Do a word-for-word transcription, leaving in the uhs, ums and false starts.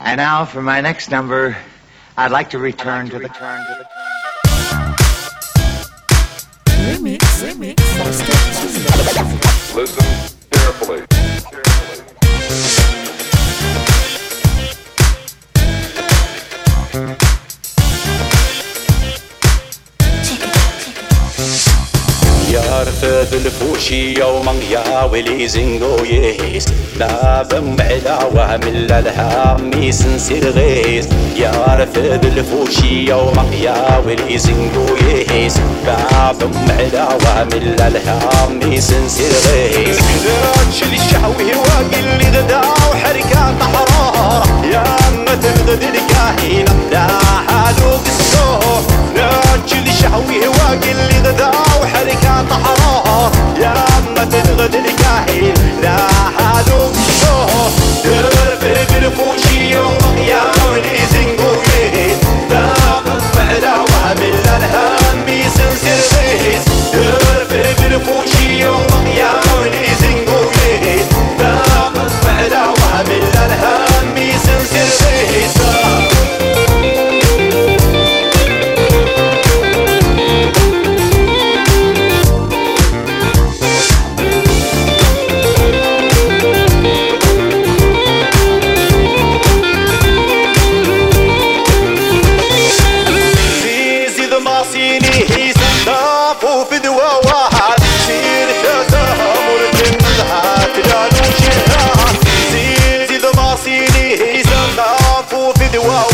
And now for my next number, I'd like to return to the... Remix, remix, Listen carefully. يارفذ الفوشي يوما يا ولي زنقو يهيس لا بمعلا ومن لها ميس نسير غيس يارفذ الفوشي يوما يا ولي زنقو يهيس لا بمعلا ومن لها ميس نسير غيس راجل الشهوي واقل لي غدا وحركات حرارة يا أما تنغد الكاهنة لا حالو بالسوق راجل الشهوي واقل لي غدا وحركات حرارة يا أما تنغد الكاهن لا حالو بالسوق درب بالفوشي يوم يا ولي زنقويين لا مفعلا وعمل الهام بيسنسر غيس درب بالفوشي يوم يا ولي زنقويين لا مفعلا وعمل الهام بيسنسر غيس Wow.